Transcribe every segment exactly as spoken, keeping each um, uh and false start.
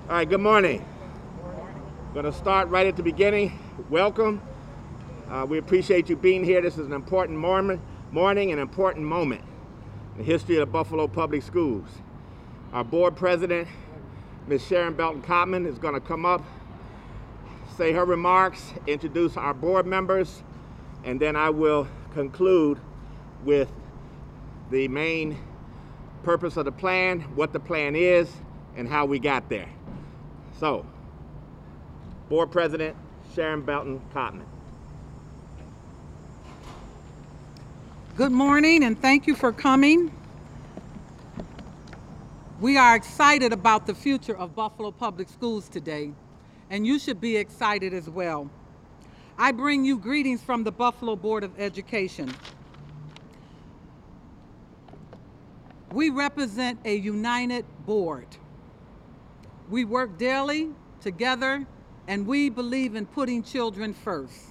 All right, good morning. Going to start right at the beginning. Welcome. Uh, we appreciate you being here. This is an important morning, morning, an important moment in the history of the Buffalo Public Schools. Our board president, Miz Sharon Belton Cotman, is going to come up, say her remarks, introduce our board members, and then I will conclude with the main purpose of the plan, what the plan is, and how we got there. So, Board President Sharon Belton Cotman. Good morning and thank you for coming. We are excited about the future of Buffalo Public Schools today, and you should be excited as well. I bring you greetings from the Buffalo Board of Education. We represent a united board. We work daily together, and we believe in putting children first.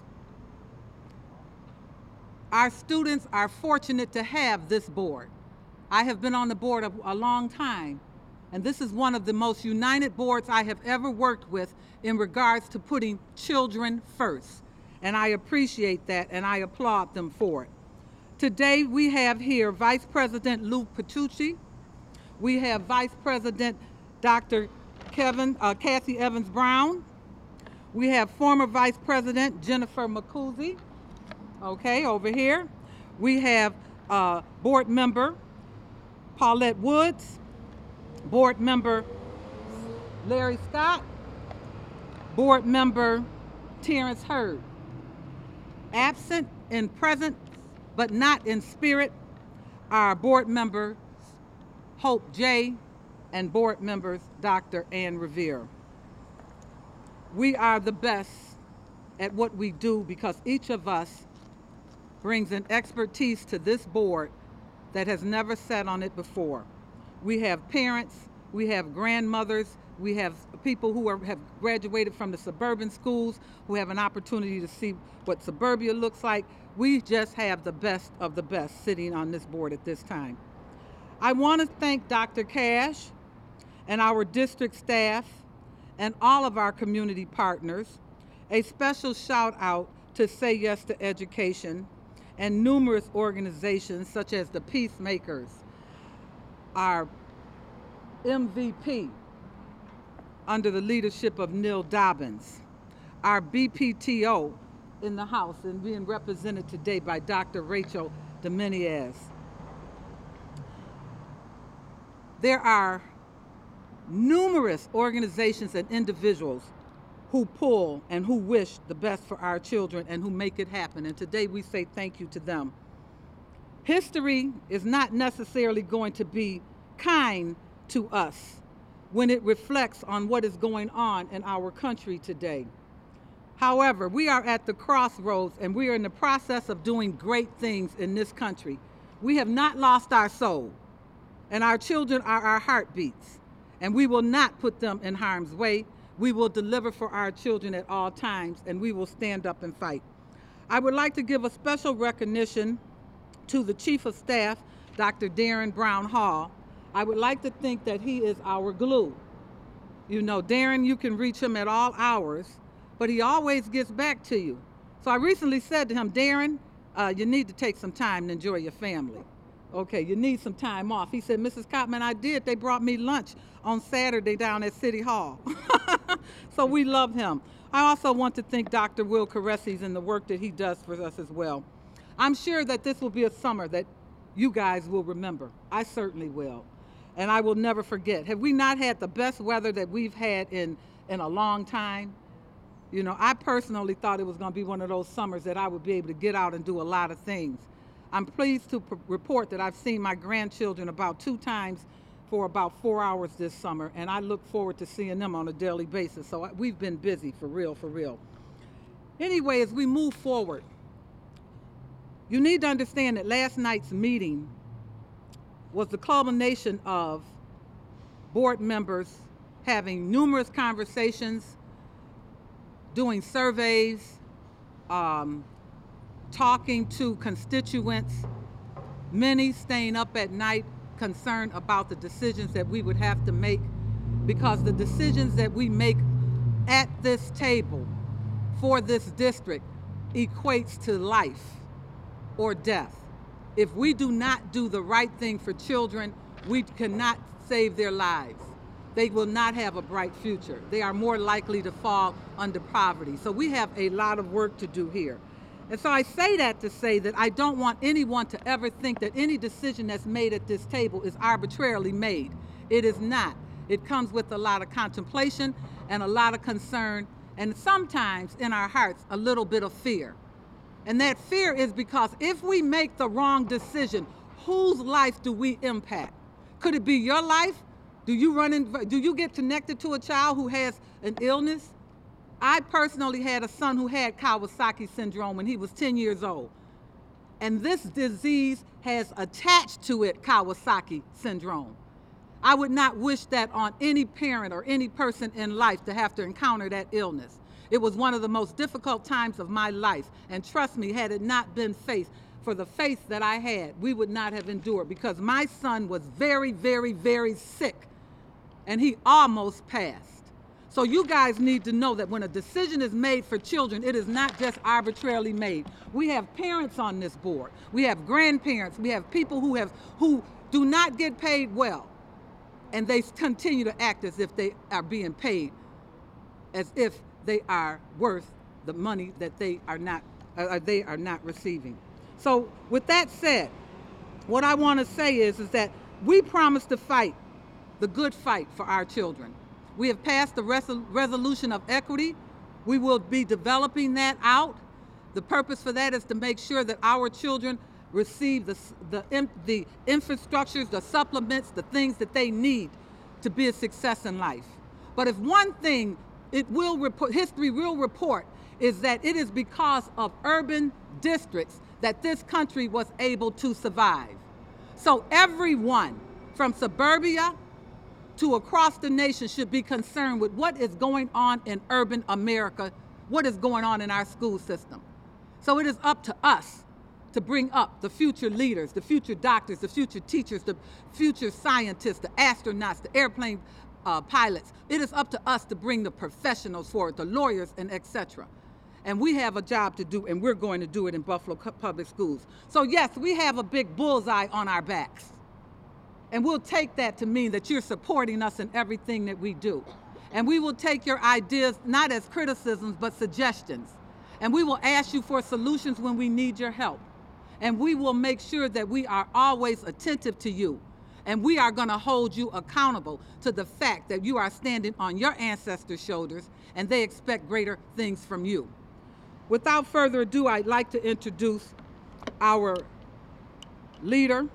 Our students are fortunate to have this board. I have been on the board a, a long time, and this is one of the most united boards I have ever worked with in regards to putting children first. And I appreciate that, and I applaud them for it. Today we have here Vice President Lou Petrucci. We have Vice President Doctor Kevin, uh, Cassie Evans Brown. We have former Vice President Jennifer McCuzy, okay, over here. We have uh, Board Member Paulette Woods, Board Member Larry Scott, Board Member Terrence Hurd. Absent in presence, but not in spirit, our Board Members Hope J. and Board Members Doctor Ann Revere. We are the best at what we do because each of us brings an expertise to this board that has never sat on it before. We have parents, we have grandmothers, we have people who are, have graduated from the suburban schools who have an opportunity to see what suburbia looks like. We just have the best of the best sitting on this board at this time. I want to thank Doctor Cash and our district staff and all of our community partners. A special shout out to Say Yes to Education and numerous organizations such as the Peacemakers, our M V P under the leadership of Neil Dobbins, our B P T O in the House and being represented today by Doctor Rachel Dominguez. There are numerous organizations and individuals who pull and who wish the best for our children and who make it happen. And today we say thank you to them. History is not necessarily going to be kind to us when it reflects on what is going on in our country today. However, we are at the crossroads and we are in the process of doing great things in this country. We have not lost our soul, and our children are our heartbeats, and we will not put them in harm's way. We will deliver for our children at all times, and we will stand up and fight. I would like to give a special recognition to the Chief of Staff, Doctor Darren Brown Hall. I would like to think that he is our glue. You know, Darren, you can reach him at all hours, but he always gets back to you. So I recently said to him, Darren, uh, you need to take some time and enjoy your family. Okay, you need some time off. He said, Missus Cotman, I did. They brought me lunch on Saturday down at City Hall. So we love him. I also want to thank Doctor Will Caresses and the work that he does for us as well. I'm sure that this will be a summer that you guys will remember. I certainly will. And I will never forget. Have we not had the best weather that we've had in, in a long time? You know, I personally thought it was going to be one of those summers that I would be able to get out and do a lot of things. I'm pleased to p- report that I've seen my grandchildren about two times for about four hours this summer, and I look forward to seeing them on a daily basis. So I, we've been busy, for real, for real. Anyway, as we move forward, you need to understand that last night's meeting was the culmination of board members having numerous conversations, doing surveys, um, talking to constituents, many staying up at night concerned about the decisions that we would have to make because the decisions that we make at this table for this district equates to life or death. If we do not do the right thing for children, we cannot save their lives. They will not have a bright future. They are more likely to fall under poverty. So we have a lot of work to do here. And so I say that to say that I don't want anyone to ever think that any decision that's made at this table is arbitrarily made. It is not. It comes with a lot of contemplation and a lot of concern, and sometimes in our hearts, a little bit of fear. And that fear is because if we make the wrong decision, whose life do we impact? Could it be your life? Do you run in, do you get connected to a child who has an illness? I personally had a son who had Kawasaki syndrome when he was ten years old. And this disease has attached to it Kawasaki syndrome. I would not wish that on any parent or any person in life to have to encounter that illness. It was one of the most difficult times of my life. And trust me, had it not been faith, for the faith that I had, we would not have endured, because my son was very, very, very sick and he almost passed. So you guys need to know that when a decision is made for children, it is not just arbitrarily made. We have parents on this board. We have grandparents. We have people who have who do not get paid well, and they continue to act as if they are being paid, as if they are worth the money that they are not uh, they are not receiving. So with that said, what I want to say is, is that we promise to fight the good fight for our children. We have passed the resol- resolution of equity. We will be developing that out. The purpose for that is to make sure that our children receive the, the, the infrastructures, the supplements, the things that they need to be a success in life. But if one thing it will report, history will report, is that it is because of urban districts that this country was able to survive. So everyone from suburbia to across the nation should be concerned with what is going on in urban America, what is going on in our school system. So it is up to us to bring up the future leaders, the future doctors, the future teachers, the future scientists, the astronauts, the airplane uh, pilots. It is up to us to bring the professionals forward, the lawyers, and et cetera. And we have a job to do, and we're going to do it in Buffalo Public Schools. So yes, we have a big bullseye on our backs. And we'll take that to mean that you're supporting us in everything that we do. And we will take your ideas not as criticisms, but suggestions. And we will ask you for solutions when we need your help. And we will make sure that we are always attentive to you. And we are going to hold you accountable to the fact that you are standing on your ancestors' shoulders and they expect greater things from you. Without further ado, I'd like to introduce our leader.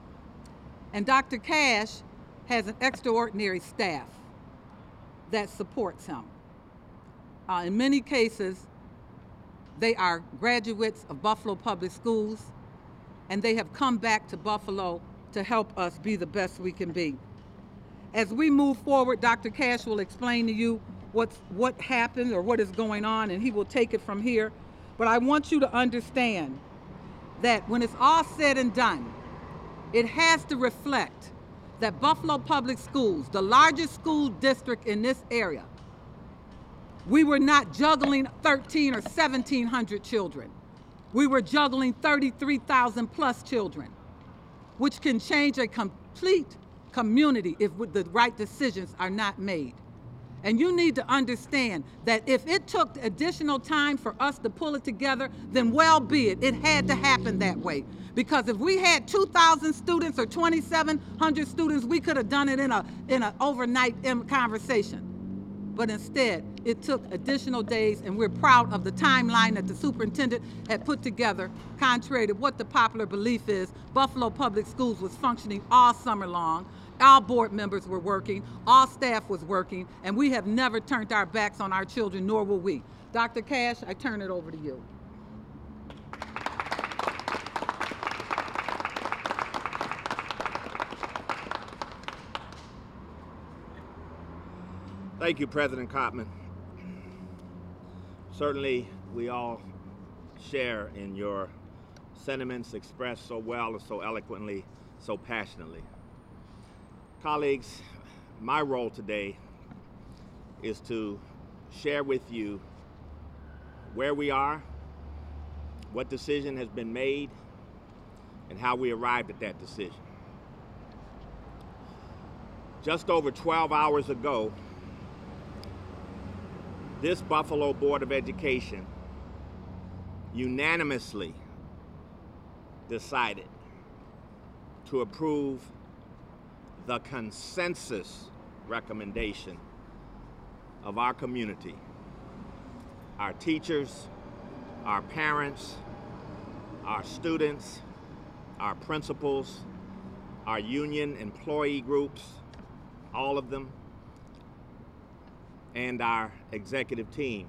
And Doctor Cash has an extraordinary staff that supports him. Uh, in many cases, they are graduates of Buffalo Public Schools, and they have come back to Buffalo to help us be the best we can be. As we move forward, Doctor Cash will explain to you what's, what happened or what is going on, and he will take it from here. But I want you to understand that when it's all said and done, it has to reflect that Buffalo Public Schools, the largest school district in this area, we were not juggling thirteen or seventeen hundred children. We were juggling thirty-three thousand plus children, which can change a complete community if the right decisions are not made. And you need to understand that if it took additional time for us to pull it together, then well be it. It had to happen that way. Because if we had two thousand students or twenty-seven hundred students, we could have done it in a in an overnight conversation. But instead, it took additional days, and we're proud of the timeline that the superintendent had put together. Contrary to what the popular belief is, Buffalo Public Schools was functioning all summer long. All board members were working, all staff was working, and we have never turned our backs on our children, nor will we. Doctor Cash, I turn it over to you. Thank you, President Cotman. Certainly, we all share in your sentiments expressed so well and so eloquently, so passionately. Colleagues, my role today is to share with you where we are, what decision has been made, and how we arrived at that decision. Just over twelve hours ago, this Buffalo Board of Education unanimously decided to approve the consensus recommendation of our community, our teachers, our parents, our students, our principals, our union employee groups, all of them, and our executive team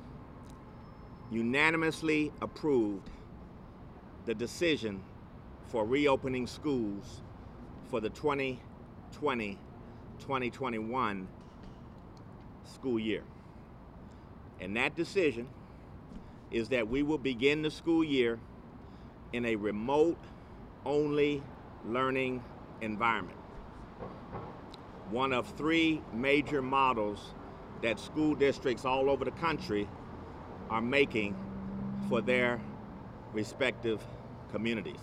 unanimously approved the decision for reopening schools for the twenty twenty twenty twenty-one school year. And that decision is that we will begin the school year in a remote-only learning environment. One of three major models that school districts all over the country are making for their respective communities.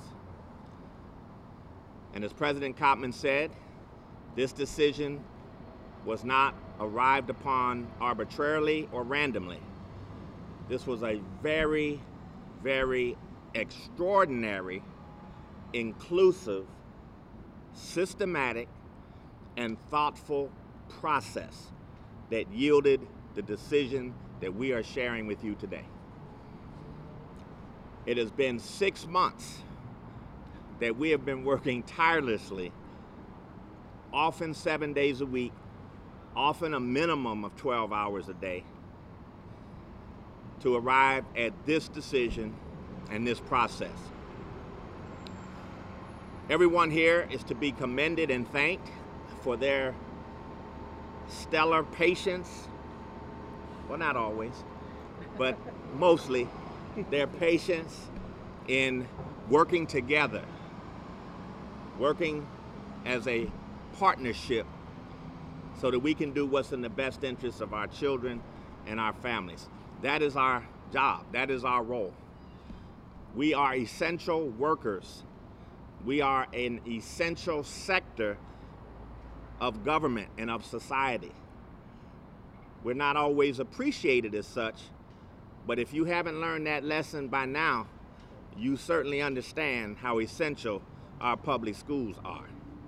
And as President Koppman said, this decision was not arrived upon arbitrarily or randomly. This was a very, very extraordinary, inclusive, systematic, and thoughtful process that yielded the decision that we are sharing with you today. It has been six months that we have been working tirelessly, often seven days a week, often a minimum of twelve hours a day, to arrive at this decision and this process. Everyone here is to be commended and thanked for their stellar patience, well, not always, but mostly their patience in working together, working as a partnership so that we can do what's in the best interest of our children and our families. That is our job. That is our role. We are essential workers. We are an essential sector of government and of society. We're not always appreciated as such, but if you haven't learned that lesson by now, you certainly understand how essential our public schools are.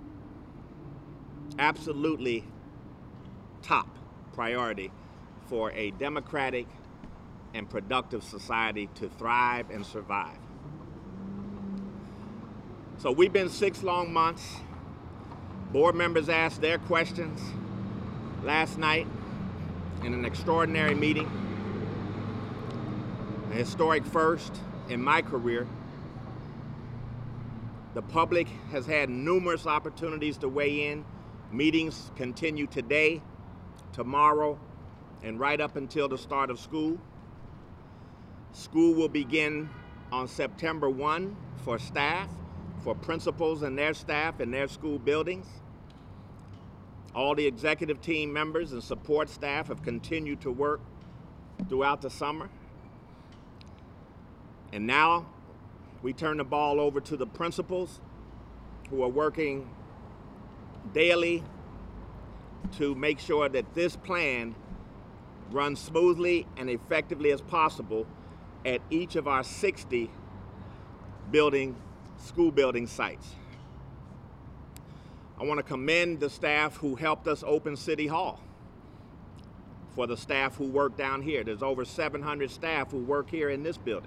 Absolutely top priority for a democratic and productive society to thrive and survive. So we've been six long months. Board members asked their questions last night in an extraordinary meeting, a historic first in my career. The public has had numerous opportunities to weigh in. Meetings continue today, tomorrow, and right up until the start of school. School will begin on September first for staff, for principals and their staff in their school buildings. All the executive team members and support staff have continued to work throughout the summer. And now we turn the ball over to the principals who are working daily to make sure that this plan runs smoothly and effectively as possible at each of our sixty building, school building sites. I want to commend the staff who helped us open City Hall. For the staff who work down here, there's over seven hundred staff who work here in this building.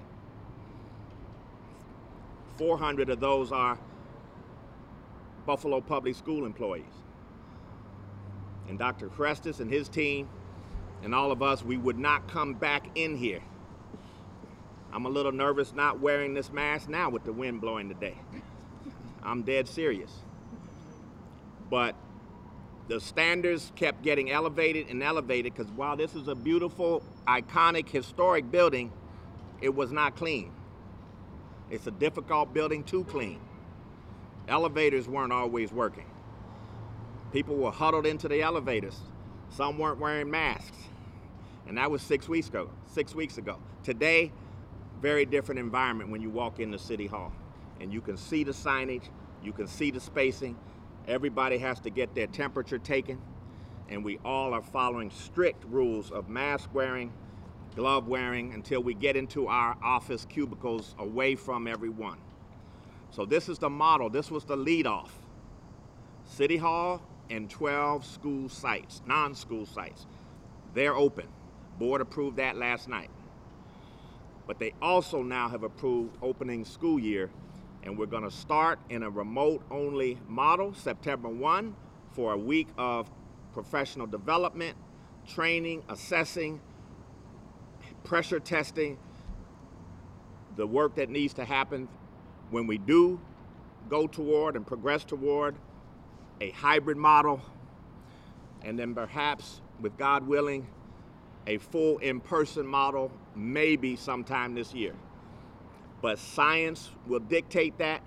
four hundred of those are Buffalo Public School employees. And Doctor Crestis and his team and all of us, we would not come back in here. I'm a little nervous not wearing this mask now with the wind blowing today. I'm dead serious. But the standards kept getting elevated and elevated because while this is a beautiful, iconic, historic building, it was not clean. It's a difficult building to clean. Elevators weren't always working. People were huddled into the elevators Some weren't wearing masks. And that was six weeks ago. Six weeks ago. Today, very different environment when you walk into City Hall. And you can see the signage, you can see the spacing. Everybody has to get their temperature taken. And we all are following strict rules of mask wearing, glove wearing, until we get into our office cubicles away from everyone. So this is the model. This was the lead off. City Hall and twelve school sites, non-school sites. They're open. Board approved that last night. But they also now have approved opening school year, and we're going to start in a remote-only model September first for a week of professional development, training, assessing, pressure testing, the work that needs to happen when we do go toward and progress toward a hybrid model, and then perhaps, with God willing, a full in-person model maybe sometime this year. But science will dictate that.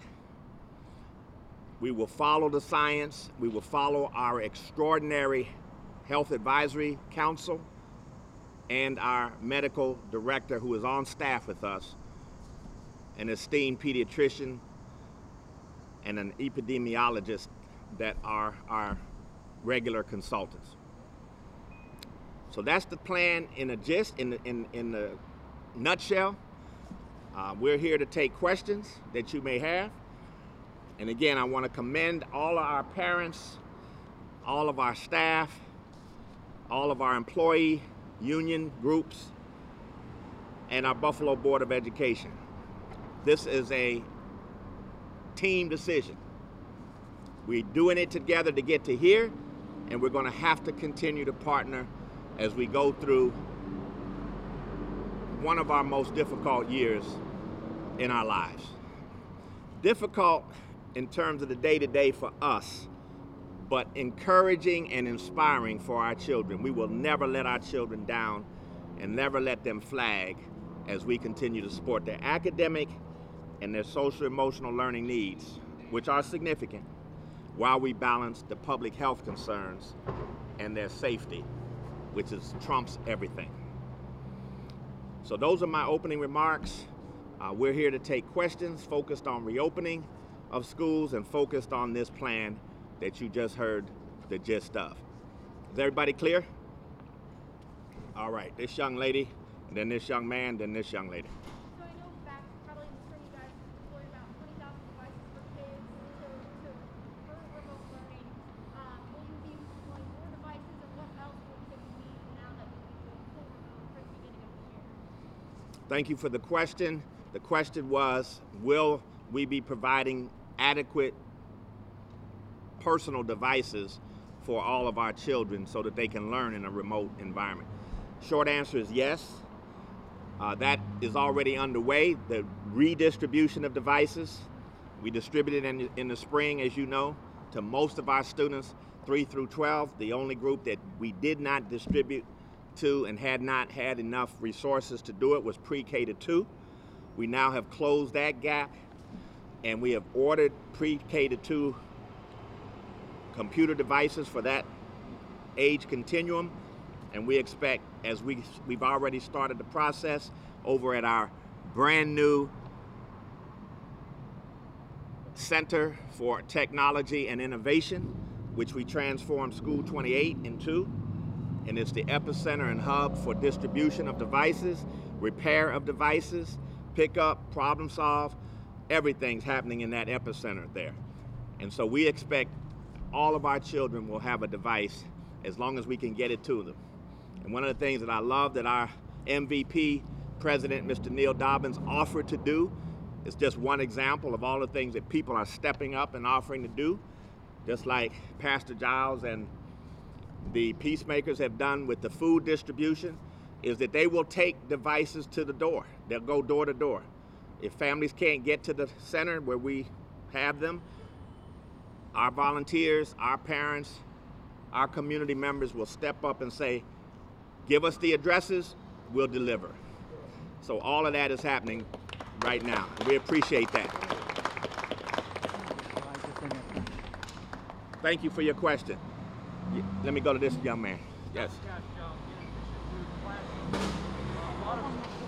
We will follow the science. We will follow our extraordinary Health Advisory Council and our medical director, who is on staff with us, an esteemed pediatrician and an epidemiologist that are our regular consultants. So that's the plan in a gist, in the, in, in the nutshell. Uh, we're here to take questions that you may have. And again, I want to commend all of our parents, all of our staff, all of our employee union groups, and our Buffalo Board of Education. This is a team decision. We're doing it together to get to here, and we're going to have to continue to partner as we go through one of our most difficult years in our lives. Difficult in terms of the day-to-day for us, but encouraging and inspiring for our children. We will never let our children down and never let them flag as we continue to support their academic and their social emotional learning needs, which are significant, while we balance the public health concerns and their safety, which is trumps everything. So those are my opening remarks. Uh, we're here to take questions focused on reopening of schools and focused on this plan that you just heard the gist of. Is everybody clear? All right, this young lady, and then this young man, then this young lady. So I know back probably in the spring you guys deployed about twenty thousand devices for kids to, to for remote learning. Um, will you be deploying more devices, and what else will kids need now that you'll be doing full remote for the beginning of the year? Thank you for the question. The question was, will we be providing adequate personal devices for all of our children so that they can learn in a remote environment? Short answer is yes. Uh, that is already underway, the redistribution of devices. We distributed in, in the spring, as you know, to most of our students, three through twelve. The only group that we did not distribute to and had not had enough resources to do it was pre-K to two. We now have closed that gap, and we have ordered pre-K to two computer devices for that age continuum, and we expect, as we, we've already started the process over at our brand new Center for Technology and Innovation, which we transformed School twenty-eight into, and it's the epicenter and hub for distribution of devices, repair of devices, pickup, problem solve. Everything's happening in that epicenter there. And so we expect all of our children will have a device as long as we can get it to them. And one of the things that I love that our M V P president, Mister Neil Dobbins, offered to do is just one example of all the things that people are stepping up and offering to do, just like Pastor Giles and the Peacemakers have done with the food distribution, is that they will take devices to the door. They'll go door to door. If families can't get to the center where we have them, our volunteers, our parents, our community members will step up and say, give us the addresses, we'll deliver. So all of that is happening right now. We appreciate that. Thank you for your question. Let me go to this young man. Yes. Josh, um, in addition to classes, uh, a lot of,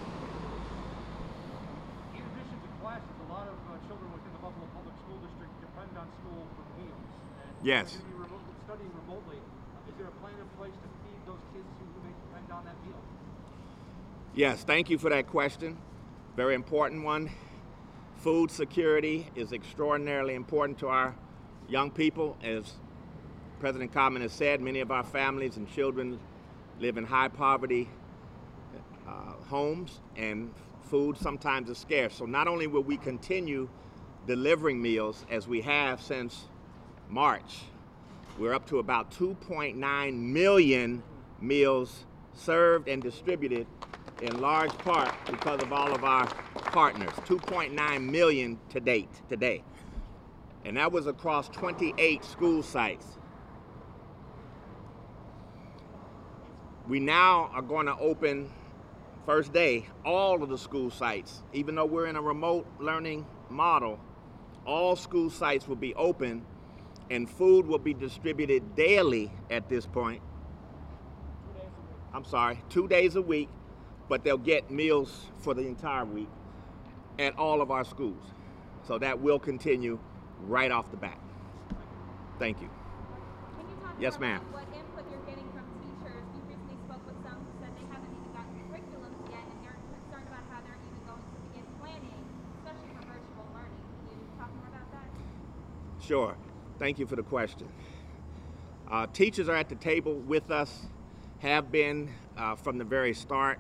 in addition to classes, a lot of uh, children within the Buffalo Public School District depend on school for meals. And Yes. They're going to be remote, studying remotely. Uh, is there a plan in place to feed those kids who may depend on that meal? Yes, thank you for that question. Very important one. Food security is extraordinarily important to our young people. As President Common has said, many of our families and children live in high poverty uh, homes, and food sometimes is scarce. So not only will we continue delivering meals as we have since March, we're up to about two point nine million meals served and distributed, in large part because of all of our partners. two point nine million to date, today. And that was across twenty-eight school sites. We now are going to open, first day, all of the school sites. Even though we're in a remote learning model, all school sites will be open and food will be distributed daily at this point. Two days a week. I'm sorry, two days a week, but they'll get meals for the entire week at all of our schools. So that will continue right off the bat. Thank you. Can you talk Yes, more ma'am. about what input you're getting from teachers? You recently spoke with some who said they haven't even gotten curriculums yet, and they're concerned about how they're even going to begin planning, especially for virtual learning. Can you talk more about that? Sure. Thank you for the question. Uh, teachers are at the table with us, have been uh, from the very start,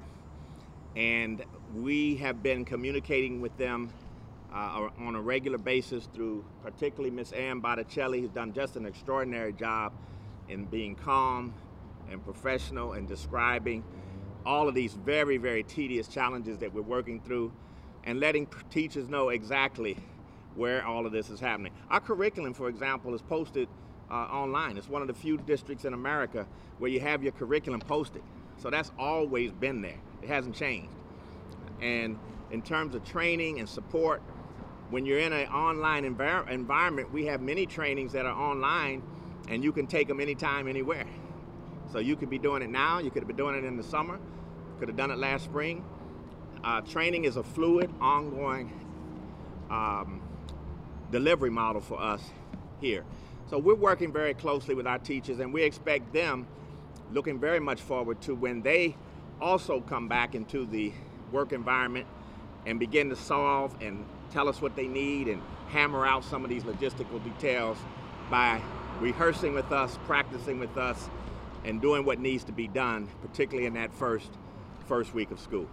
and we have been communicating with them uh, on a regular basis through particularly Miss Ann Botticelli, who's done just an extraordinary job in being calm and professional and describing all of these very, very tedious challenges that we're working through and letting p- teachers know exactly where all of this is happening. Our curriculum, for example, is posted uh, online. It's one of the few districts in America where you have your curriculum posted. So that's always been there. It hasn't changed. And in terms of training and support, when you're in an online envir- environment, we have many trainings that are online and you can take them anytime, anywhere. So you could be doing it now, you could have been doing it in the summer, could have done it last spring. Uh, training is a fluid, ongoing um, delivery model for us here. So we're working very closely with our teachers, and we expect them, looking very much forward to when they also come back into the work environment and begin to solve and tell us what they need and hammer out some of these logistical details by rehearsing with us, practicing with us, and doing what needs to be done, particularly in that first first week of school.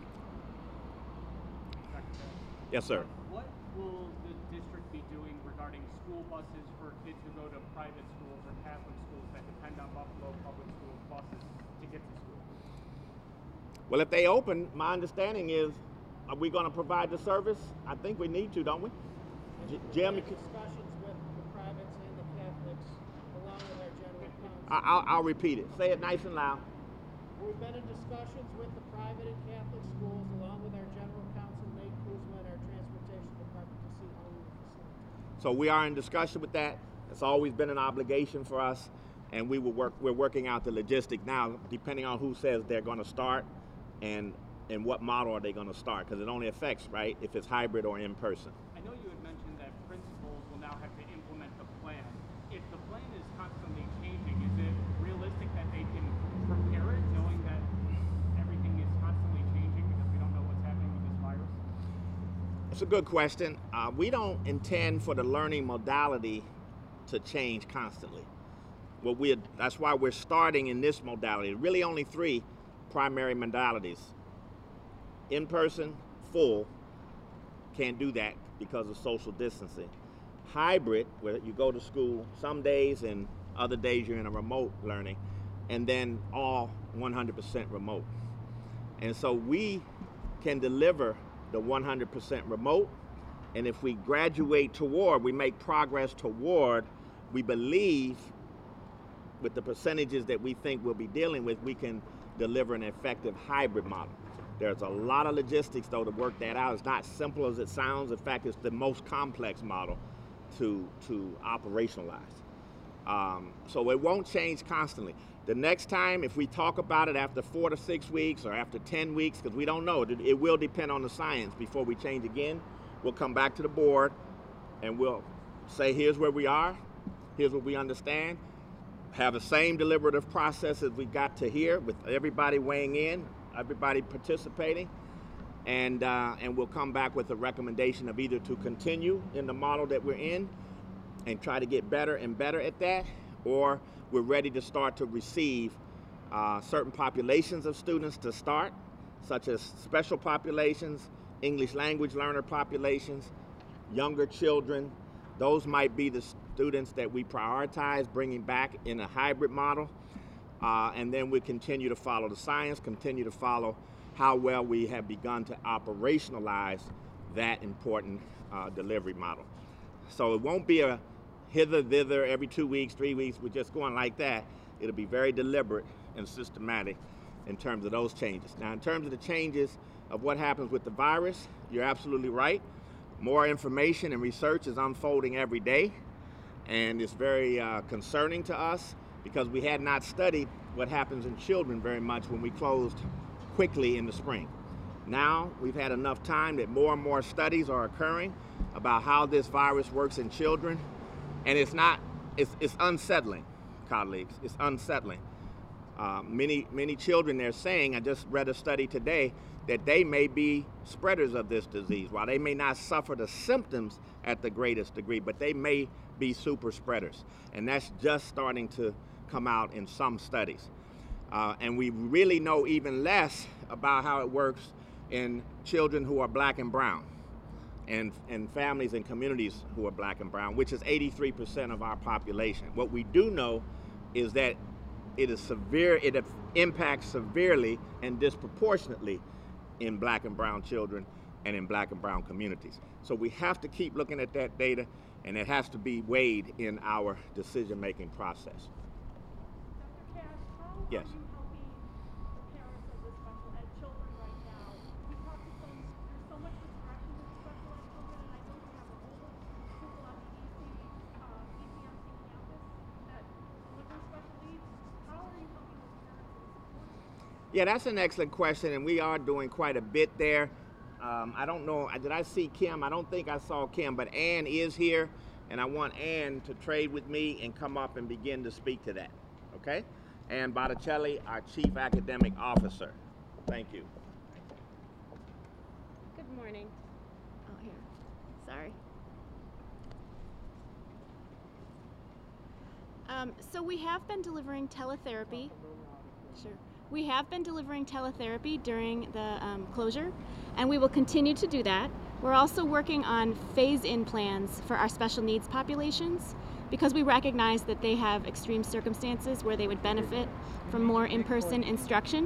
Yes, sir. What will the district be doing regarding school buses for kids who go to private schools or Catholic schools that depend on Buffalo Public Schools buses to get to school? Well, if they open, my understanding is, are we going to provide the service? I think we need to, don't we? J- Jim, you can- Discussions with the privates and the Catholics, along with our general counsel. I- I'll, I'll repeat it. Say it nice and loud. We've been in discussions with the private and Catholic schools, along with our general counsel, Nate Kuzma, and our transportation department, to see how we will facilitate. So we are in discussion with that. It's always been an obligation for us, and we will work. We're working out the logistics now, depending on who says they're going to start, and and what model are they going to start? Because it only affects, right, if it's hybrid or in person. I know you had mentioned that principals will now have to implement the plan. If the plan is constantly changing, is it realistic that they can prepare it knowing that everything is constantly changing because we don't know what's happening with this virus? It's a good question. Uh, we don't intend for the learning modality to change constantly. What we that's why we're starting in this modality. Really, only three primary modalities. In person, full, can't do that because of social distancing. Hybrid, where you go to school some days and other days you're in a remote learning, and then all one hundred percent remote. And so we can deliver the one hundred percent remote, and if we graduate toward, we make progress toward, we believe with the percentages that we think we'll be dealing with, we can deliver an effective hybrid model. There's a lot of logistics, though, to work that out. It's not simple as it sounds. In fact, it's the most complex model to, to operationalize. Um, so it won't change constantly. The next time, if we talk about it after four to six weeks or after ten weeks, because we don't know, it, it will depend on the science before we change again, we'll come back to the board and we'll say, here's where we are, here's what we understand, have the same deliberative process as we got to here with everybody weighing in, everybody participating, and, uh, and we'll come back with a recommendation of either to continue in the model that we're in and try to get better and better at that, or we're ready to start to receive uh, certain populations of students to start, such as special populations, English language learner populations, younger children. Those might be the students that we prioritize bringing back in a hybrid model. Uh, and then we continue to follow the science, continue to follow how well we have begun to operationalize that important uh, delivery model. So it won't be a hither, thither, every two weeks, three weeks, we're just going like that. It'll be very deliberate and systematic in terms of those changes. Now, in terms of the changes of what happens with the virus, you're absolutely right. More information and research is unfolding every day, and it's very uh, concerning to us because we had not studied what happens in children very much when we closed quickly in the spring. Now, we've had enough time that more and more studies are occurring about how this virus works in children. And it's not, it's, it's unsettling, colleagues, it's unsettling. Uh, many, many children, they're saying, I just read a study today, that they may be spreaders of this disease. While they may not suffer the symptoms at the greatest degree, but they may be super spreaders. And that's just starting to come out in some studies. Uh, and we really know even less about how it works in children who are black and brown. And, and families and communities who are black and brown, which is eighty-three percent of our population. What we do know is that it is severe, it impacts severely and disproportionately in black and brown children and in black and brown communities. So we have to keep looking at that data, and it has to be weighed in our decision-making process. Doctor Cash, how Yes. are you helping the parents of the special ed children right now? We talked to some, there's so much distraction with special ed children, and I know you have a whole people on the E C, uh, E C M C campus that deliver special needs. How are you helping those parents and supporting? Yeah, that's an excellent question, and we are doing quite a bit there. Um, I don't know, did I see Kim? I don't think I saw Kim, but Ann is here, and I want Ann to trade with me and come up and begin to speak to that, okay? Ann Botticelli, our Chief Academic Officer. Thank you. Good morning. Oh, here. Sorry. Um, so we have been delivering teletherapy. Sure. We have been delivering teletherapy during the um, closure, and we will continue to do that. We're also working on phase-in plans for our special needs populations because we recognize that they have extreme circumstances where they would benefit from more in-person instruction.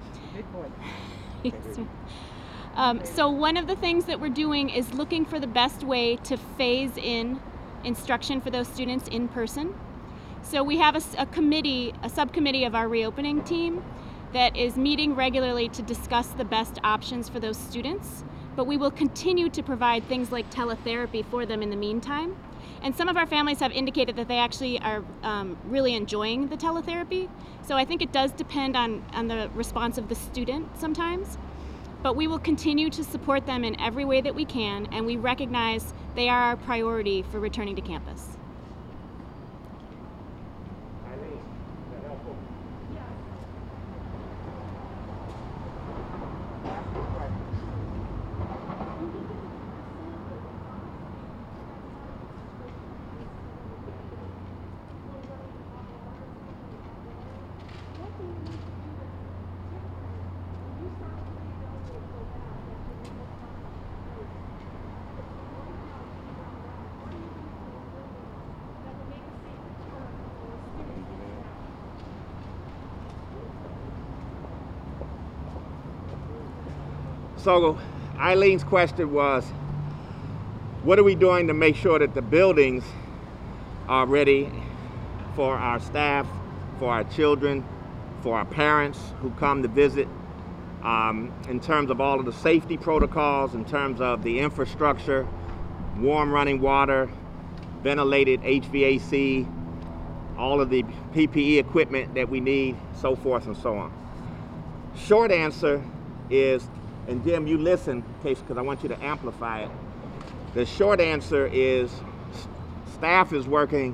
um, so one of the things that we're doing is looking for the best way to phase in instruction for those students in person. So we have a, a committee, a subcommittee of our reopening team that is meeting regularly to discuss the best options for those students, but we will continue to provide things like teletherapy for them in the meantime. And some of our families have indicated that they actually are um, really enjoying the teletherapy. So I think it does depend on, on the response of the student sometimes. But we will continue to support them in every way that we can, and we recognize they are our priority for returning to campus. So Eileen's question was, what are we doing to make sure that the buildings are ready for our staff, for our children, for our parents who come to visit, um, in terms of all of the safety protocols, in terms of the infrastructure, warm running water, ventilated H V A C, all of the P P E equipment that we need, so forth and so on. Short answer is, and Jim, you listen, case because I want you to amplify it. The short answer is staff is working,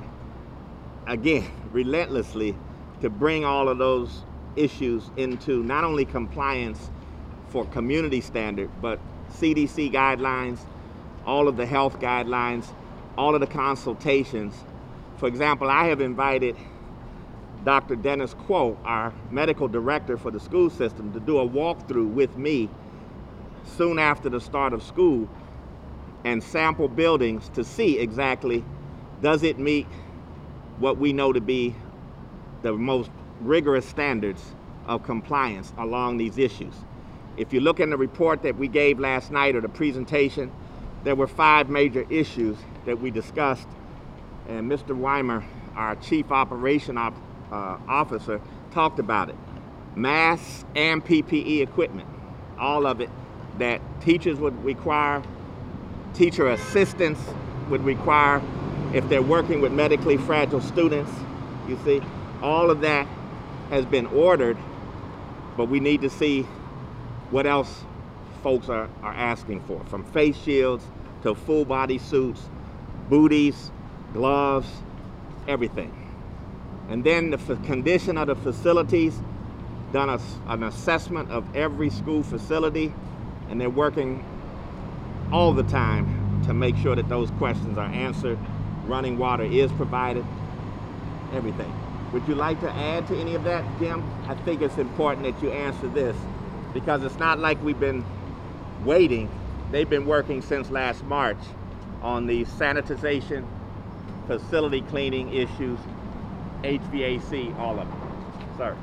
again, relentlessly to bring all of those issues into not only compliance for community standard, but C D C guidelines, all of the health guidelines, all of the consultations. For example, I have invited Doctor Dennis Quo, our medical director for the school system, to do a walkthrough with me soon after the start of school and sample buildings to see exactly, does it meet what we know to be the most rigorous standards of compliance along these issues. If you look in the report that we gave last night or the presentation, there were five major issues that we discussed, and Mister Weimer, our Chief Operation op, uh, Officer, talked about it. Masks and P P E equipment, all of it that teachers would require, teacher assistants would require if they're working with medically fragile students. You see, all of that has been ordered, but we need to see what else folks are, are asking for, from face shields to full body suits, booties, gloves, everything. And then the condition of the facilities, done a, an assessment of every school facility, and they're working all the time to make sure that those questions are answered. Running water is provided, everything. Would you like to add to any of that, Jim? I think it's important that you answer this, because it's not like we've been waiting. They've been working since last March on the sanitization, facility cleaning issues, H V A C, all of them. Sir.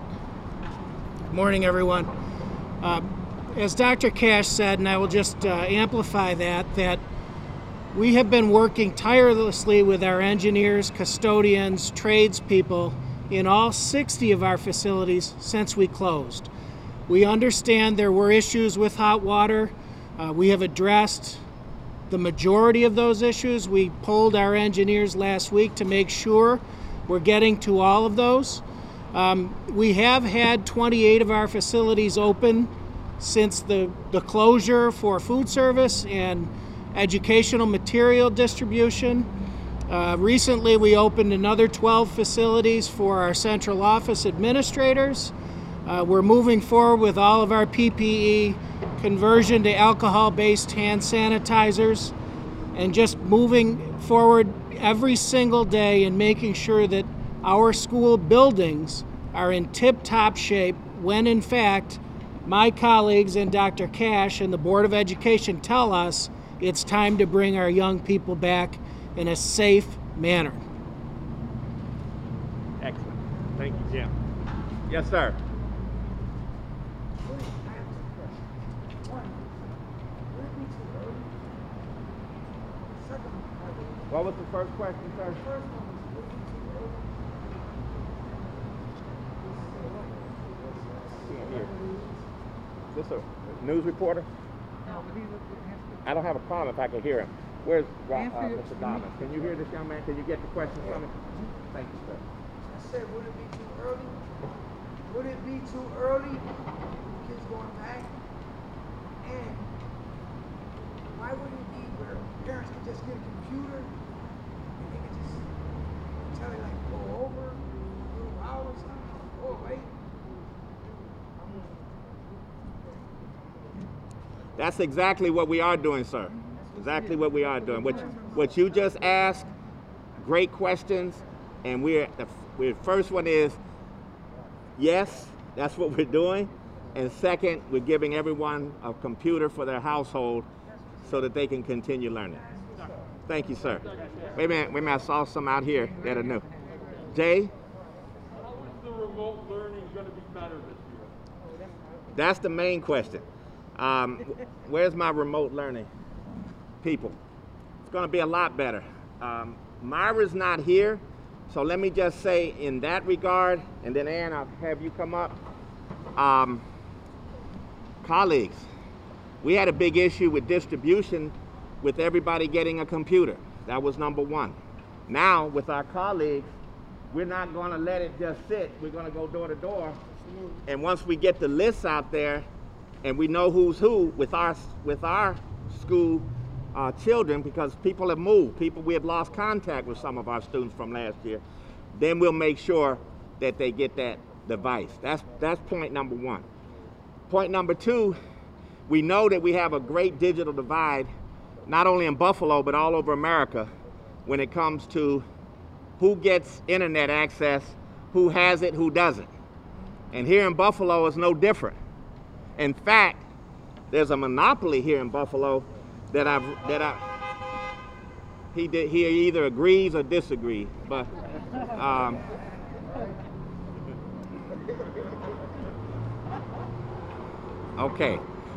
Good morning, everyone. Uh, as Doctor Cash said, and I will just uh, amplify that, that we have been working tirelessly with our engineers, custodians, tradespeople in all sixty of our facilities since we closed. We understand there were issues with hot water. Uh, we have addressed the majority of those issues. We polled our engineers last week to make sure we're getting to all of those. Um, we have had twenty-eight of our facilities open since the, the closure for food service and educational material distribution. Uh, recently, we opened another twelve facilities for our central office administrators. Uh, we're moving forward with all of our P P E, conversion to alcohol-based hand sanitizers, and just moving forward every single day and making sure that our school buildings are in tip-top shape when, in fact, my colleagues and Doctor Cash and the Board of Education tell us it's time to bring our young people back in a safe manner. Excellent. Thank you, Jim. Yes, sir. What was the first question, sir? Can't hear. Is this a news reporter? I don't have a problem if I can hear him. Where's uh, uh, Mister Donovan? Can you hear this young man? Can you get the question from him? Thank you, sir. I said, would it be too early? Would it be too early? Kids going back? And why wouldn't it be where parents could just get a computer and they could just tell it like go over a little while or something, go away? That's exactly what we are doing, sir. Exactly what we are doing. What, what you just asked, great questions, and we're the, we're, first one is, yes, that's what we're doing, and second, we're giving everyone a computer for their household so that they can continue learning. Thank you, sir. Wait a minute, wait a minute, I saw some out here that are new. Jay? How is the remote learning going to be better this year? That's the main question. Um, where's my remote learning people? It's going to be a lot better. Um, Myra's not here, so let me just say in that regard, and then Ann, I'll have you come up. Um, colleagues, we had a big issue with distribution with everybody getting a computer. That was number one. Now, with our colleagues, we're not going to let it just sit. We're going to go door to door. And once we get the lists out there and we know who's who with our, with our school uh, children, because people have moved, people, we have lost contact with some of our students from last year, then we'll make sure that they get that device. That's, that's point number one. Point number two, we know that we have a great digital divide, not only in Buffalo, but all over America, when it comes to who gets internet access, who has it, who doesn't. And here in Buffalo, it's no different. In fact, there's a monopoly here in Buffalo that I've, that I, he, did, he either agrees or disagrees, but um, okay.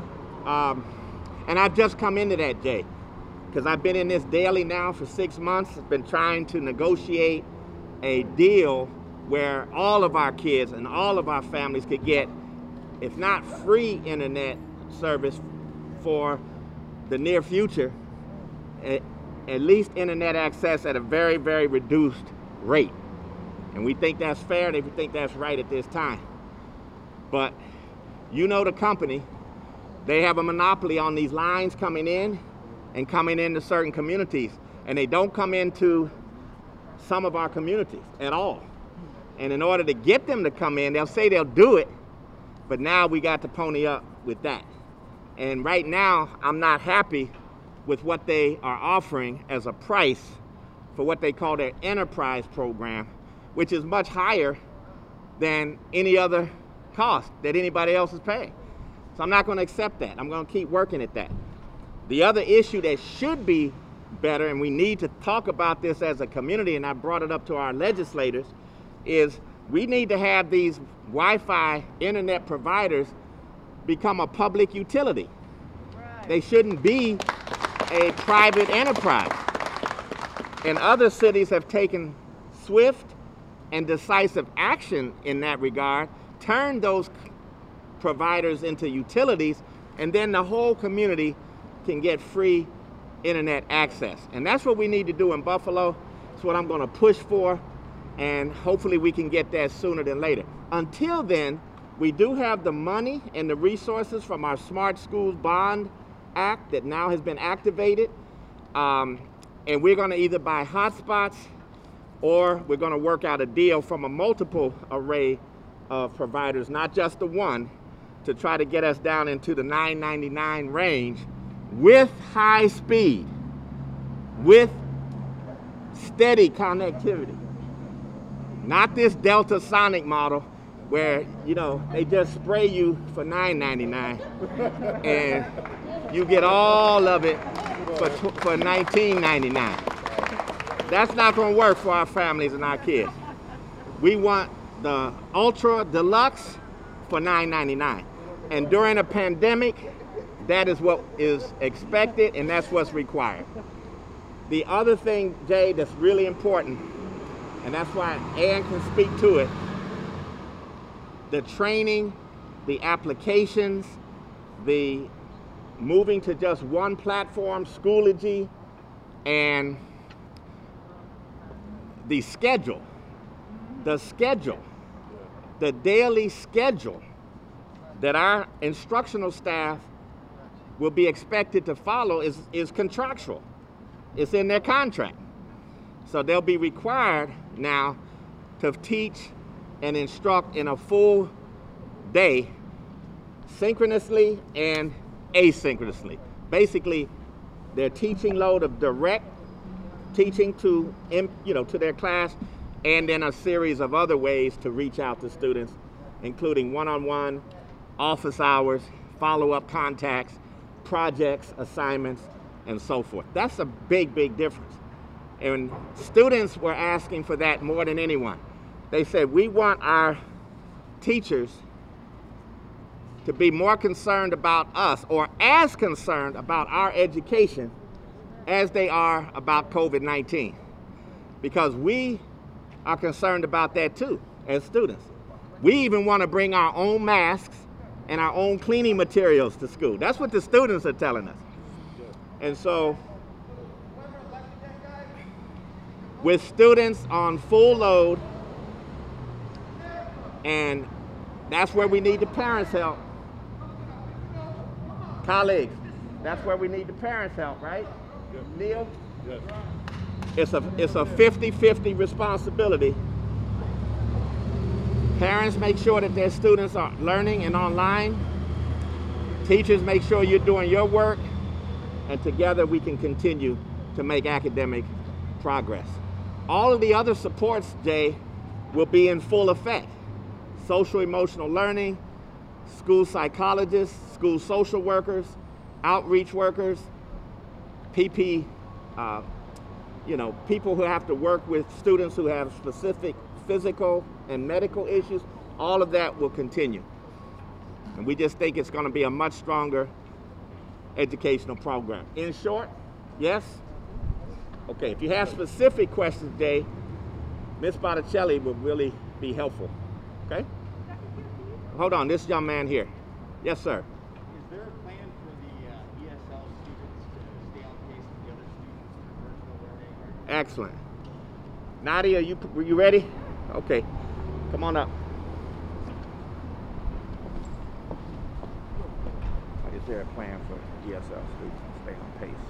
Um, and I've just come into that, Jay, because I've been in this daily now for six months. I've been trying to negotiate a deal where all of our kids and all of our families could get, if not free internet service for the near future, at, at least internet access at a very, very reduced rate. And we think that's fair and we think that's right at this time. But you know the company, they have a monopoly on these lines coming in and coming into certain communities. And they don't come into some of our communities at all. And in order to get them to come in, they'll say they'll do it, but now we got to pony up with that. And right now, I'm not happy with what they are offering as a price for what they call their enterprise program, which is much higher than any other cost that anybody else is paying. So I'm not going to accept that. I'm going to keep working at that. The other issue that should be better, and we need to talk about this as a community, and I brought it up to our legislators, is we need to have these Wi-Fi internet providers become a public utility. Right. They shouldn't be a private enterprise. And other cities have taken swift and decisive action in that regard, turned those providers into utilities, and then the whole community can get free internet access. And that's what we need to do in Buffalo. That's what I'm going to push for. And hopefully we can get that sooner than later. Until then, we do have the money and the resources from our Smart Schools Bond Act that now has been activated. Um, and we're going to either buy hotspots or we're going to work out a deal from a multiple array of providers, not just the one, to try to get us down into the nine ninety-nine range with high speed, with steady connectivity. Not this Delta Sonic model where, you know, they just spray you for nine ninety-nine and you get all of it for, for nineteen ninety-nine. That's not going to work for our families and our kids. We want the Ultra Deluxe for nine ninety-nine. And during a pandemic, that is what is expected and that's what's required. The other thing, Jay, that's really important, and that's why Ann can speak to it, the training, the applications, the moving to just one platform, Schoology, and the schedule, the schedule, the daily schedule that our instructional staff will be expected to follow is, is contractual. It's in their contract. So they'll be required now to teach and instruct in a full day, synchronously and asynchronously. Basically, their teaching load of direct teaching to, you know, to their class, and then a series of other ways to reach out to students, including one-on-one, office hours, follow-up contacts, projects, assignments, and so forth. That's a big, big difference. And students were asking for that more than anyone. They said, we want our teachers to be more concerned about us, or as concerned about our education as they are about COVID nineteen. Because we are concerned about that too, as students. We even want to bring our own masks and our own cleaning materials to school. That's what the students are telling us. And so, with students on full load And that's where we need the parents' help. Colleagues, that's where we need the parents' help, right? Yes. Neil? Yes. It's a it's a fifty fifty responsibility. Parents make sure that their students are learning and online. Teachers make sure you're doing your work, and together we can continue to make academic progress. All of the other supports, Jay, will be in full effect. Social emotional learning, school psychologists, school social workers, outreach workers, P P, uh, you know, people who have to work with students who have specific physical and medical issues. All of that will continue. And we just think it's going to be a much stronger educational program. In short, yes? Okay, if you have specific questions, Jay, Miz Botticelli will really be helpful. Okay? Hold on, this young man here. Yes, sir. Is there a plan for the uh, E S L students to stay on pace with the other students for virtual learning? Or... Excellent. Nadia, you were you ready? Okay, come on up. Is there a plan for E S L students to stay on pace?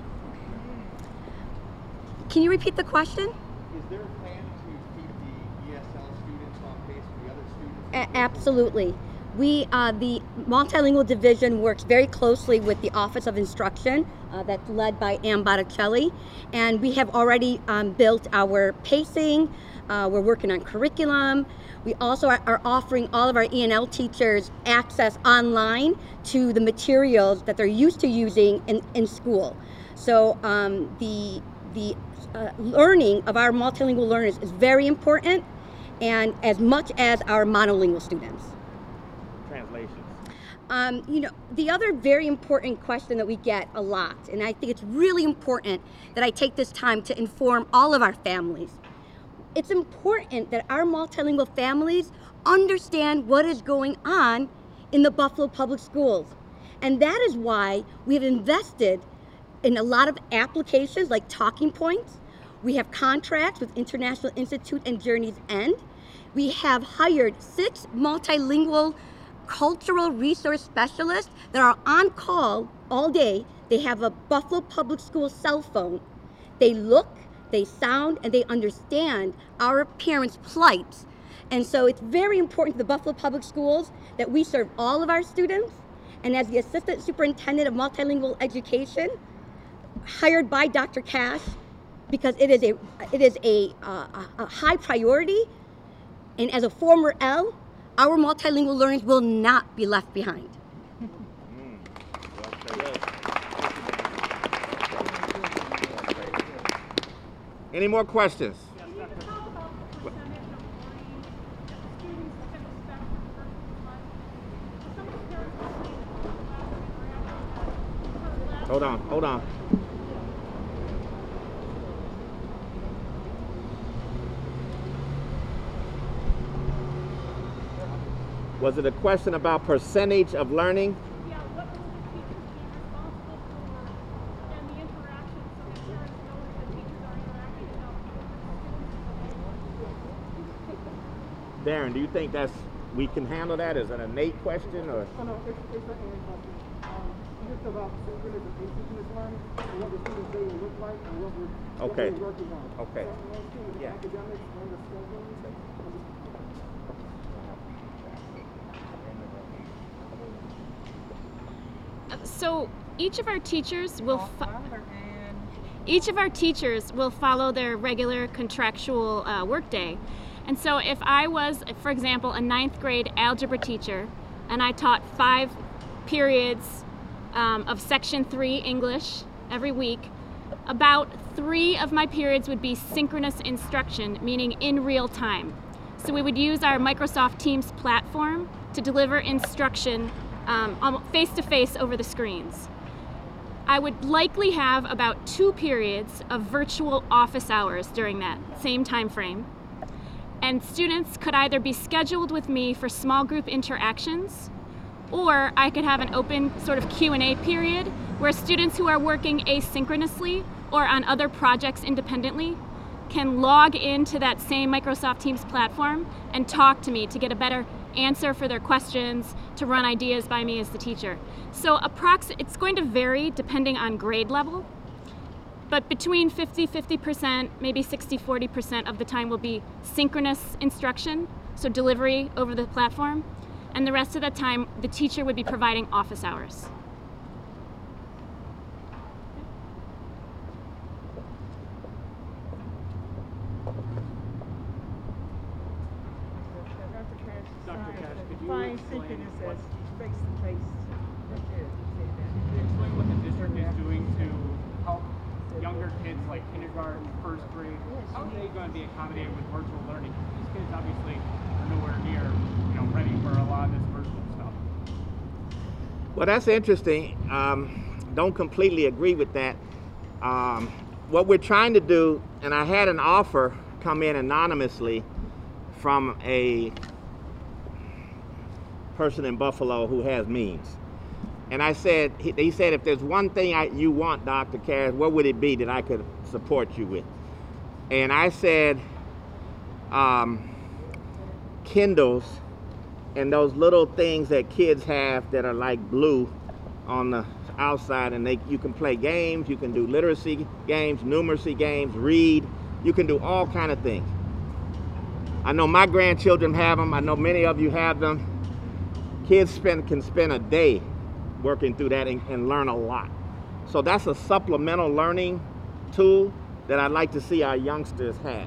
Can you repeat the question? Is there a plan to keep the E S L students on pace with the other students? A- absolutely. We, uh, the multilingual division works very closely with the Office of Instruction uh, that's led by Ann Botticelli, and we have already um, built our pacing. Uh, we're working on curriculum. We also are, are offering all of our E and L teachers access online to the materials that they're used to using in, in school. So um, the, the uh, learning of our multilingual learners is very important, and as much as our monolingual students. Translations. Um, you know, the other very important question that we get a lot, and I think it's really important that I take this time to inform all of our families. It's important that our multilingual families understand what is going on in the Buffalo Public Schools. And that is why we have invested in a lot of applications like Talking Points. We have contracts with International Institute and Journey's End. We have hired six multilingual cultural resource specialists that are on call all day. They have a Buffalo Public School cell phone. They look, they sound, and they understand our parents' plight. And so it's very important to the Buffalo Public Schools that we serve all of our students. And as the Assistant Superintendent of Multilingual Education, hired by Doctor Cash, because it is a, it is a, uh, a high priority, and as a former L, our multilingual learners will not be left behind. Any more questions? Can you talk about the percentage of learning that the students can expect from virtual learning? Some of the parents are saying that the classroom interaction that Hold on, hold on. Was it a question about percentage of learning? Yeah, what will the teachers be responsible for and the interaction so that parents know that the teachers are interacting enough with the students? Darren, do you think that's we can handle that? Is it an innate question or? Oh, no, it's, it's an and question. Um, just about synchronous and asynchronous learning and what the students day will look like and what we're, Okay. what we're working on. Okay. So, one thing with Yeah. academics and the scheduling. So each of our teachers will fo- each of our teachers will follow their regular contractual uh, workday. And so if I was, for example, a ninth grade algebra teacher and I taught five periods um, of section three English every week, about three of my periods would be synchronous instruction, meaning in real time. So we would use our Microsoft Teams platform to deliver instruction um, face-to-face over the screens. I would likely have about two periods of virtual office hours during that same time frame. And students could either be scheduled with me for small group interactions, or I could have an open sort of Q and A period where students who are working asynchronously or on other projects independently can log into that same Microsoft Teams platform and talk to me to get a better answer for their questions, to run ideas by me as the teacher. So approx- it's going to vary depending on grade level, but between fifty fifty percent, maybe sixty forty percent of the time will be synchronous instruction, so delivery over the platform, and the rest of the time the teacher would be providing office hours. Doctor Cash, could you Define explain synchronous what, as face to face. could you explain what the district is doing to help younger kids like kindergarten, first grade? How are they going to be accommodated with virtual learning? These kids obviously are nowhere near, you know, ready for a lot of this virtual stuff. Well, that's interesting. Um, don't completely agree with that. Um, what we're trying to do, and I had an offer come in anonymously from a person in Buffalo who has means. And I said, he, he said, if there's one thing I, you want, Doctor Cash, what would it be that I could support you with? And I said, um, Kindles and those little things that kids have that are like blue on the outside, and they, you can play games, you can do literacy games, numeracy games, read, you can do all kind of things. I know my grandchildren have them, I know many of you have them. Kids spend, can spend a day working through that and, and learn a lot. So that's a supplemental learning tool that I'd like to see our youngsters have.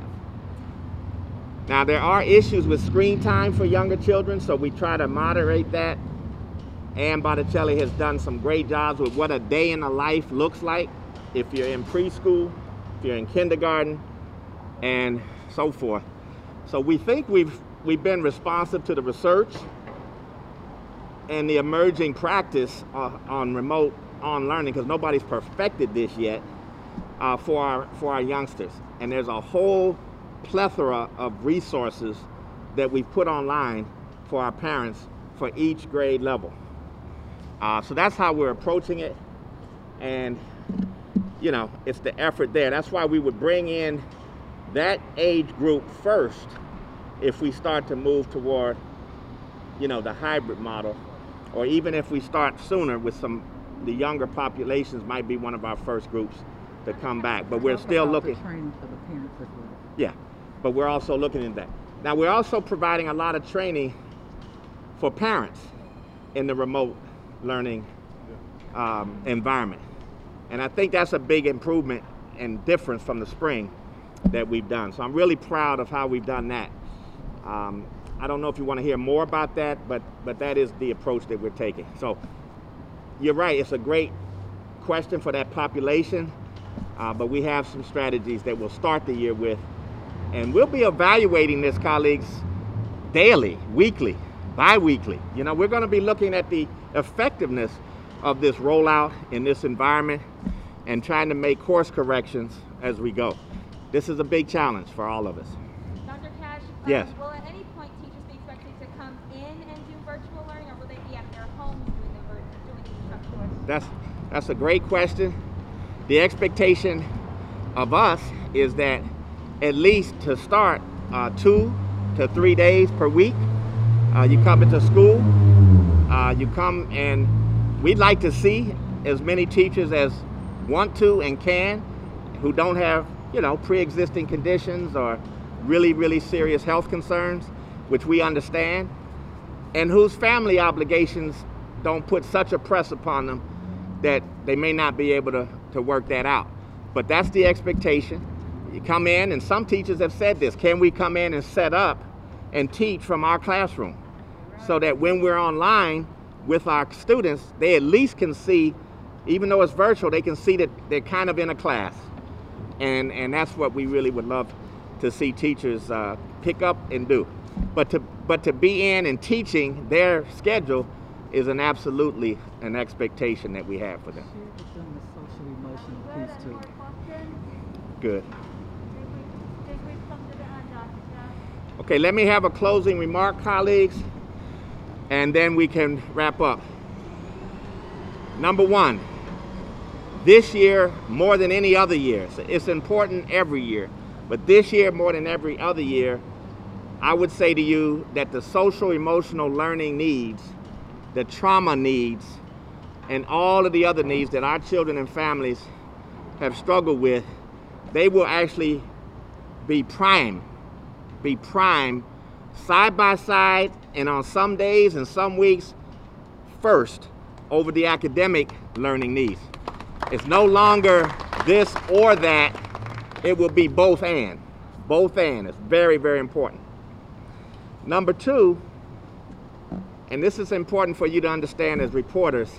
Now, there are issues with screen time for younger children, so we try to moderate that. Ann Botticelli has done some great jobs with what a day in the life looks like if you're in preschool, if you're in kindergarten, and so forth. So we think we've, we've been responsive to the research and the emerging practice uh, on remote on learning, because nobody's perfected this yet uh, for our for our youngsters. And there's a whole plethora of resources that we've put online for our parents for each grade level. Uh, so that's how we're approaching it, and you know, it's the effort there. That's why we would bring in that age group first if we start to move toward, you know, the hybrid model. Or even if we start sooner with some, the younger populations might be one of our first groups to come back. But we're still looking. Training for the parents as well. Yeah, but we're also looking at that. Now, we're also providing a lot of training for parents in the remote learning um, environment. And I think that's a big improvement and difference from the spring that we've done. So I'm really proud of how we've done that. Um, I don't know if you want to hear more about that, but but that is the approach that we're taking. So you're right, it's a great question for that population, uh, but we have some strategies that we'll start the year with, and we'll be evaluating this, colleagues, daily, weekly, bi-weekly. You know, we're going to be looking at the effectiveness of this rollout in this environment and trying to make course corrections as we go. This is a big challenge for all of us. Doctor Cash, Yes. um, will at any point teachers be expected to come in and do virtual learning, or will they be at their homes doing the, vir- doing the instruction? That's, that's a great question. The expectation of us is that at least to start uh, two to three days per week, uh, you come into school, uh, you come, and we'd like to see as many teachers as want to and can, who don't have, you know, pre-existing conditions or really, really serious health concerns, which we understand, and whose family obligations don't put such a press upon them that they may not be able to, to work that out. But that's the expectation. You come in, and some teachers have said this, can we come in and set up and teach from our classroom so that when we're online with our students, they at least can see, even though it's virtual, they can see that they're kind of in a class. And, and that's what we really would love to see teachers uh, pick up and do. But to, but to be in and teaching their schedule is an absolutely an expectation that we have for them. Share with them the social emotional piece too. Good. I think we've come to the end, Doctor Cash. Okay, let me have a closing remark, colleagues, and then we can wrap up. Number one, this year, more than any other year, it's important every year, but this year more than every other year, I would say to you that the social emotional learning needs, the trauma needs, and all of the other needs that our children and families have struggled with, they will actually be prime, be prime side by side, and on some days and some weeks first over the academic learning needs. It's no longer this or that, it will be both and. Both and. It's very, very important. Number two, and this is important for you to understand as reporters,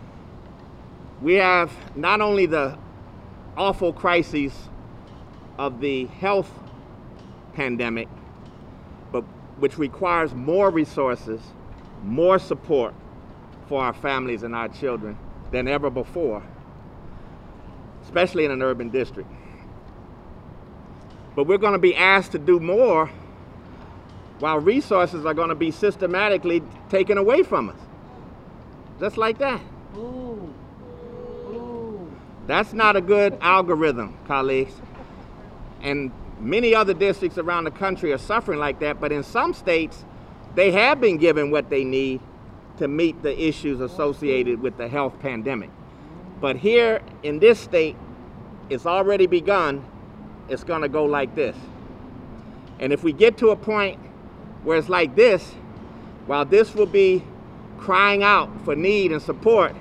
we have not only the awful crises of the health pandemic, but which requires more resources, more support for our families and our children than ever before, especially in an urban district. But we're going to be asked to do more while resources are going to be systematically taken away from us. Just like that. Ooh. Ooh. That's not a good algorithm, colleagues. And many other districts around the country are suffering like that, but in some states, they have been given what they need to meet the issues associated with the health pandemic. But here in this state, it's already begun. It's going to go like this. And if we get to a point where it's like this, while this will be crying out for need and support,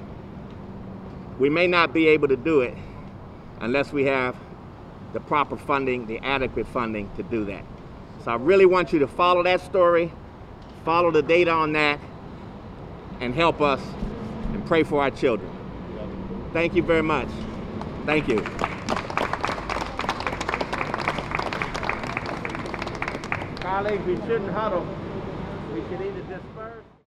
we may not be able to do it unless we have the proper funding, the adequate funding to do that. So I really want you to follow that story, follow the data on that, and help us and pray for our children. Thank you very much. Thank you. Colleagues, we shouldn't huddle. We should either disperse.